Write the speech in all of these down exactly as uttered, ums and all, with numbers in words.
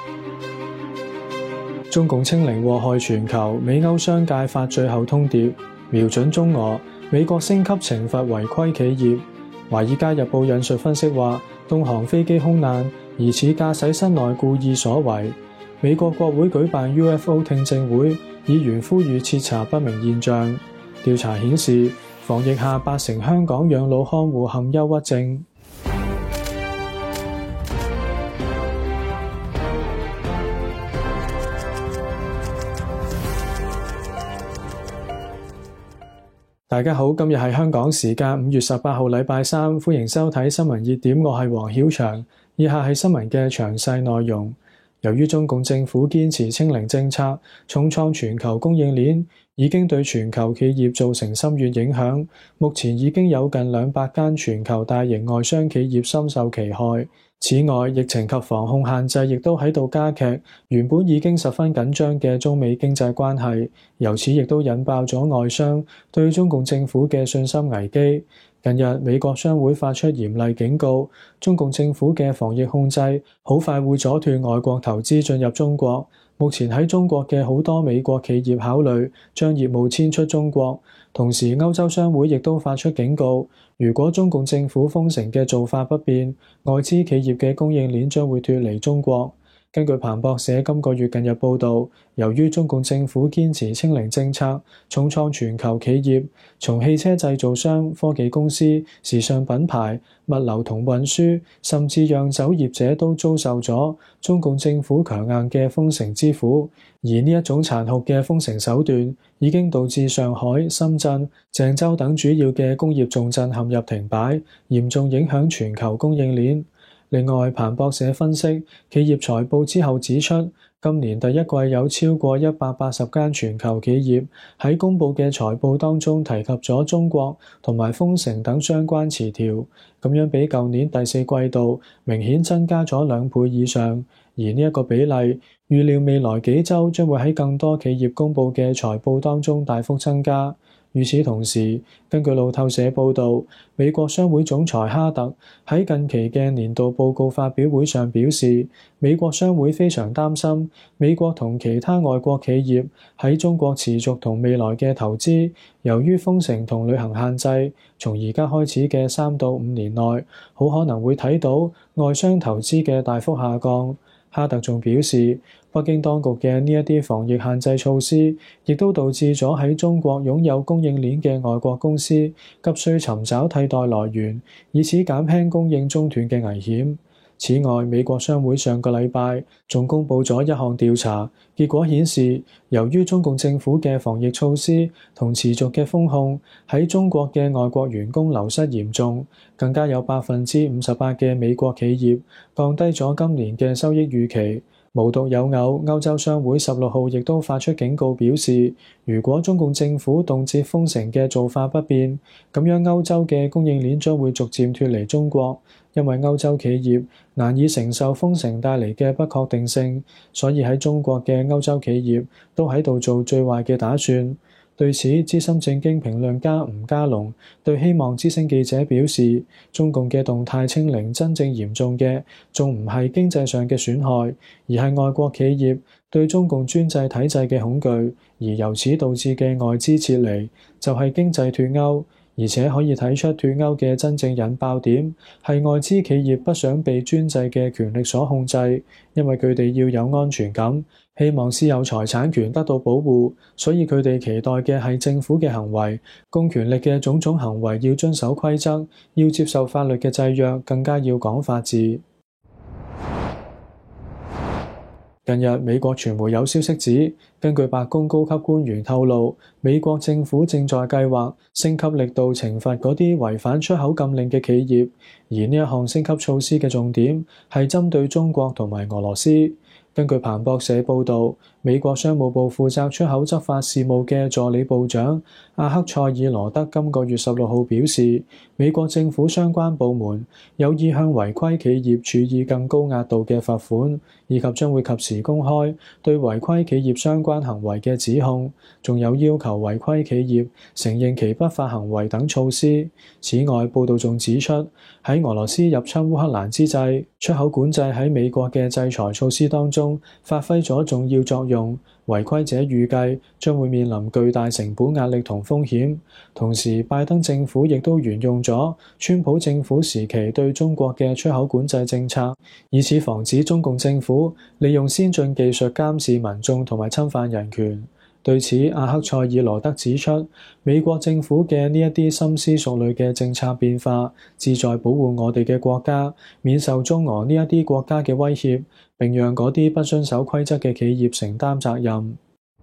中共清零禍害全球，美歐商界發最後通牒，瞄準中俄，美國升級懲罰違規企業。華爾街日報引述分析話，東航飛機空難疑似駕駛室內故意所為。美國國會舉辦 U F O 聽證會，議員呼籲徹查不明現象。調查顯示，防疫下八成香港養老看護陷憂鬱症。大家好，今日係香港時間五月十八號禮拜三，歡迎收睇新聞熱點，我係黃曉翔。以下係新聞嘅詳細內容。由於中共政府堅持清零政策，重創全球供應鏈，已經對全球企業造成深遠影響。目前已經有近兩百間全球大型外商企業深受其害。此外，疫情及防控限制亦都喺度加劇原本已經十分緊張嘅中美經濟關係，由此亦都引爆咗外商對中共政府嘅信心危機。近日，美國商會發出嚴厲警告，中共政府嘅防疫控制好快會阻斷外國投資進入中國。目前喺中國嘅好多美國企業考慮將業務遷出中國，同時歐洲商會亦都發出警告，如果中共政府封城嘅做法不變，外資企業嘅供應鏈將會脫離中國。根據彭博社今個月近日報導，由於中共政府堅持清零政策，重創全球企業，從汽車製造商、科技公司、時尚品牌、物流同運輸，甚至釀酒業者都遭受咗中共政府強硬嘅封城之苦。而呢一種殘酷嘅封城手段，已經導致上海、深圳、鄭州等主要嘅工業重鎮陷入停擺，嚴重影響全球供應鏈。另外，彭博社分析企業財報之後指出，今年第一季有超過一百八十間全球企業喺公佈嘅財報當中提及咗中國同埋封城等相關詞條，咁樣比舊年第四季度明顯增加咗兩倍以上。而呢一個比例，預料未來幾週將會喺更多企業公佈嘅財報當中大幅增加。與此同時，根據路透社報導，美國商會總裁哈特喺近期嘅年度報告發表會上表示，美國商會非常擔心美國同其他外國企業喺中國持續同未來嘅投資，由於封城同旅行限制，從而家開始嘅三到五年內，好可能會睇到外商投資嘅大幅下降。哈特仲表示，北京當局嘅呢一啲防疫限制措施，亦都導致咗喺中國擁有供應鏈嘅外國公司急需尋找替代來源，以此減輕供應中斷嘅危險。此外，美國商會上個禮拜仲公佈咗一項調查，結果顯示，由於中共政府嘅防疫措施同持續嘅封控，喺中國嘅外國員工流失嚴重，更加有百分之五十八嘅美國企業降低咗今年嘅收益預期。無獨有偶，歐洲商會十六號亦都發出警告，表示如果中共政府動輒封城嘅做法不變，咁樣歐洲嘅供應鏈將會逐漸脫離中國，因為歐洲企業難以承受封城帶嚟嘅不確定性，所以喺中國嘅歐洲企業都喺度做最壞嘅打算。對此，資深正經評論家吳家龍對希望之聲記者表示，中共嘅動態清零真正嚴重嘅，仲唔係經濟上嘅損害，而係外國企業對中共專制體制嘅恐懼，而由此導致嘅外資撤離，就係經濟脫鈎。而且可以睇出脫鈎嘅真正引爆點，係外資企業不想被專制嘅權力所控制，因為佢哋要有安全感，希望私有財產權得到保護，所以佢哋期待嘅係政府嘅行為，公權力嘅種種行為要遵守規則，要接受法律嘅制約，更加要講法治。近日，美國傳媒有消息指，根據白宮高級官員透露，美國政府正在計劃升級力度懲罰嗰啲違反出口禁令嘅企業，而呢一項升級措施嘅重點係針對中國同埋俄羅斯。根據彭博社報導，美國商務部負責出口執法事務嘅助理部長阿克塞爾羅德今個月十六號表示，美國政府相關部門有意向違規企業處以更高額度嘅罰款，以及將會及時公開對違規企業相關行為嘅指控，仲有要求違規企業承認其不法行為等措施。此外，報導仲指出，喺俄羅斯入侵烏克蘭之際，出口管制喺美國嘅制裁措施當當中發揮咗重要作用。違規者預計將會面臨巨大成本壓力同風險。同時，拜登政府亦都沿用咗川普政府時期對中國嘅出口管制政策，以此防止中共政府利用先進技術監視民眾同埋侵犯人權。對此，阿克塞爾羅德指出，美國政府嘅呢一啲深思熟慮嘅政策變化，旨在保護我哋嘅國家免受中俄呢一啲國家嘅威脅，並讓嗰啲不遵守規則嘅企業承擔責任。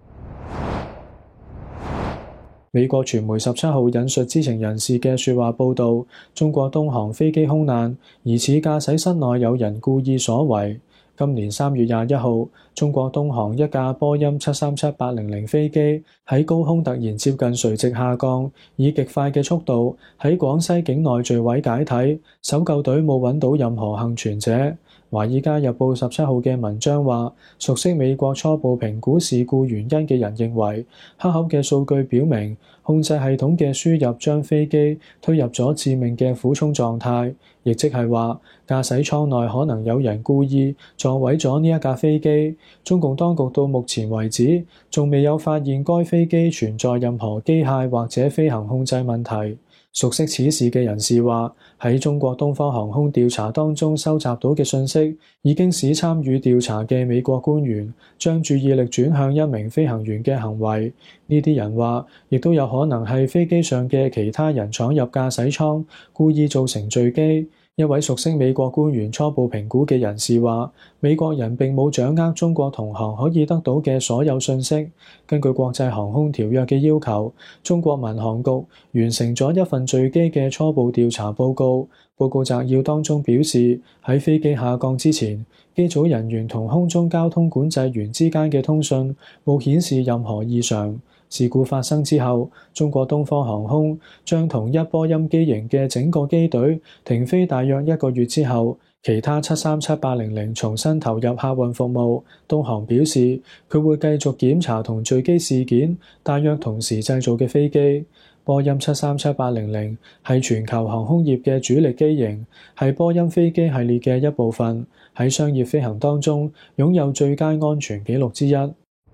美國傳媒十七號引述知情人士嘅說話報道，中國東航飛機空難，疑似駕駛室內有人故意所為。今年三月廿一號，中國東航一架波音七三七八零零飛機喺高空突然接近垂直下降，以極快嘅速度喺廣西境內墜毀解體，搜救隊冇揾到任何幸存者。《華爾街日報》十七號嘅文章話，熟悉美國初步評估事故原因嘅人認為，黑盒嘅數據表明，控制系統嘅輸入將飛機推入咗致命嘅俯衝狀態，亦即係話駕駛艙內可能有人故意撞毀咗呢一架飛機。中共當局到目前為止仲未有發現該飛機存在任何機械或者飛行控制問題。熟悉此事嘅人士話，喺中國東方航空調查當中收集到嘅信息，已經使參與調查嘅美國官員將注意力轉向一名飛行員嘅行為。呢啲人話，亦都有可能係飛機上嘅其他人闖入駕駛艙，故意造成墜機。一位熟悉美國官員初步評估嘅人士話，美國人並冇掌握中國同行可以得到嘅所有信息。根據國際航空條約嘅要求，中國民航局完成咗一份墜機嘅初步調查報告。報告摘要當中表示，喺飛機下降之前，機組人員同空中交通管制員之間嘅通訊冇顯示任何異常。事故發生之後，中國東方航空將同一波音機型嘅整個機隊停飛大約一個月之後，其他七三七八零零重新投入客運服務。東航表示，佢會繼續檢查同墜機事件大約同時製造嘅飛機。波音七三七八零零係全球航空業嘅主力機型，係波音飛機系列嘅一部分，喺商業飛行當中擁有最佳安全紀錄之一。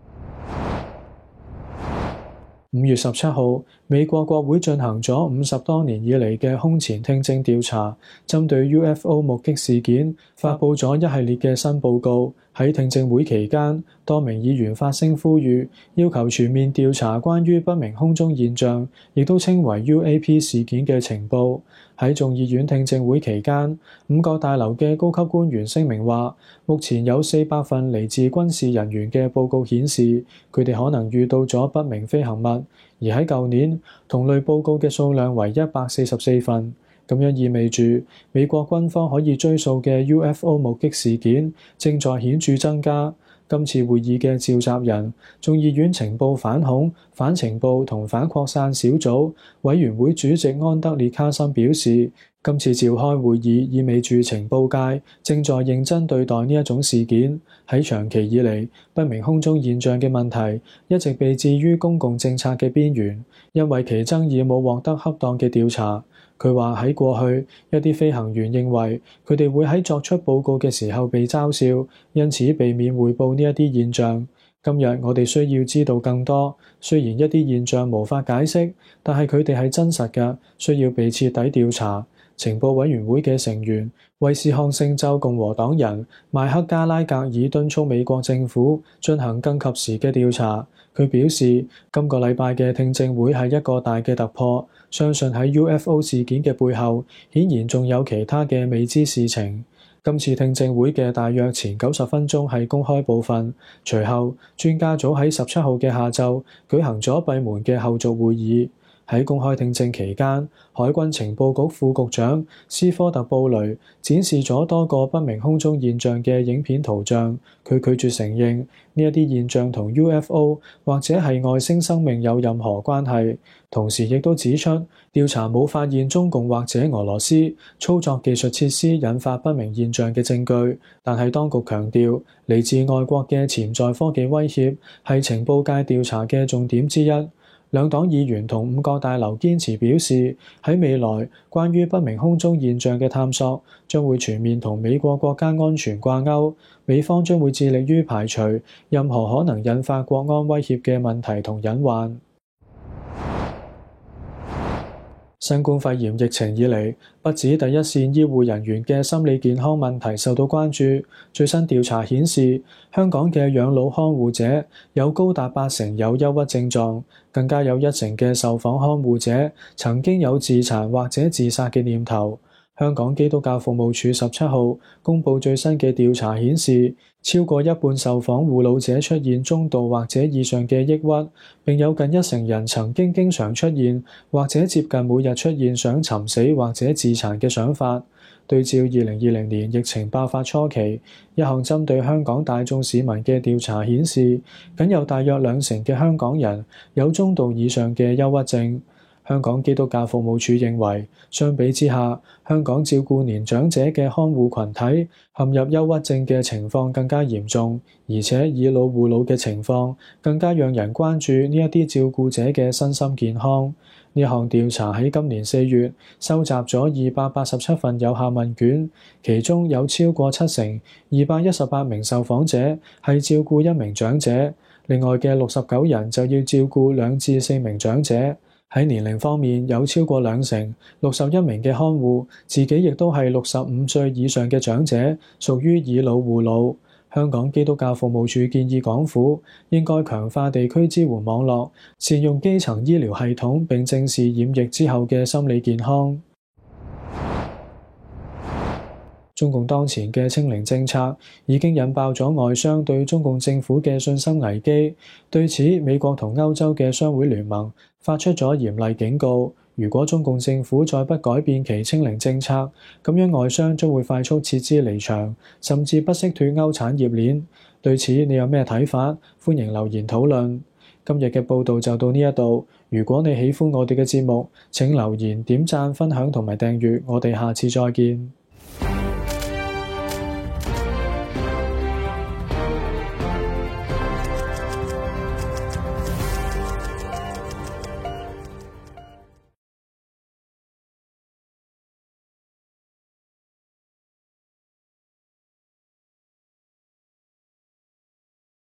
五月十七號，美國國會進行咗五十多年以嚟嘅空前聽證調查，針對 U F O 目擊事件發布咗一系列嘅新報告。喺聽證會期間，多名議員發聲呼籲，要求全面調查關於不明空中現象，亦都稱為 U A P 事件嘅情報。喺眾議院聽證會期間，五角大樓嘅高級官員聲明話，目前有四百份嚟自軍事人員嘅報告顯示，佢哋可能遇到咗不明飛行物，而喺舊年同類報告嘅數量為一百四十四份。咁樣意味住美國軍方可以追溯嘅 U F O 目擊事件正在顯著增加。今次會議嘅召集人、眾議院情報反恐、反情報同反擴散小組委員會主席安德烈卡森表示，今次召開會議意味住情報界正在認真對待呢一種事件。喺長期以嚟，不明空中現象嘅問題一直被置於公共政策嘅邊緣，因為其爭議冇獲得恰當嘅調查。佢話喺過去，一啲飛行員認為佢哋會喺作出報告嘅時候被嘲笑，因此避免匯報呢一啲現象。今日我哋需要知道更多，雖然一啲現象無法解釋，但係佢哋係真實嘅，需要被徹底調查。情報委員會嘅成員、威斯康星州共和黨人邁克加拉格爾敦促美國政府進行更及時嘅調查。佢表示，今個禮拜嘅聽證會係一個大嘅突破，相信喺 U F O 事件嘅背後，顯然仲有其他嘅未知事情。今次聽證會嘅大約前九十分鐘係公開部分，隨後專家組喺十七號嘅下晝舉行咗閉門嘅後續會議。喺公開聽證期間，海軍情報局副局長斯科特布雷展示咗多個不明空中現象嘅影片圖像。佢拒絕承認呢一啲現象同 U F O 或者係外星生命有任何關係，同時亦都指出調查冇發現中共或者俄羅斯操作技術設施引發不明現象嘅證據。但係當局強調，嚟自外國嘅潛在科技威脅係情報界調查嘅重點之一。 兩黨議員同五角大樓堅持表示，喺未來關於不明空中現象嘅探索將會全面同美國國家安全掛鈎，美方將會致力於排除任何可能引發國安威脅嘅問題同隱患。新冠肺炎疫情以嚟，不止第一線醫護人員嘅心理健康問題受到關注。最新調查顯示，香港嘅養老看護者有高達八成有憂鬱症狀，更加有一成嘅受訪看護者曾經有自殘或者自殺嘅念頭。香港基督教服務處十七號公佈最新嘅調查顯示，超過一半受訪護老者出現中度或者以上嘅抑鬱，並有近一成人曾經經常出現或者接近每日出現想尋死或者自殘嘅想法。對照二零二零年疫情爆發初期，一項針對香港大眾市民嘅調查顯示，僅有大約兩成嘅香港人有中度以上嘅憂鬱症。香港基督教服務處認為，相比之下，香港照顧年長者嘅看護群體陷入憂鬱症嘅情況更加嚴重，而且以老護老嘅情況更加讓人關注呢一啲照顧者嘅身心健康。呢項調查喺今年四月收集咗二百八十七份有效問卷，其中有超過七成二百一十八名受訪者係照顧一名長者，另外嘅六十九人就要照顧兩至四名長者。喺年齡方面，有超過兩成六十一名嘅看護自己亦都係六十五歲以上嘅長者，屬於以老護老。香港基督教服務處建議港府應該強化地區支援網絡，善用基層醫療系統，並正視染疫之後嘅心理健康。中共當前嘅清零政策已經引爆咗外商對中共政府嘅信心危機。對此，美國同歐洲嘅商會聯盟發出咗嚴厲警告，如果中共政府再不改變其清零政策，咁樣外商將會快速撤資離場，甚至不惜脫歐產業鏈。對此，你有咩睇法？歡迎留言討論。今日嘅報道就到呢一度。如果你喜歡我哋嘅節目，請留言、點讚、分享同埋訂閱。我哋下次再見。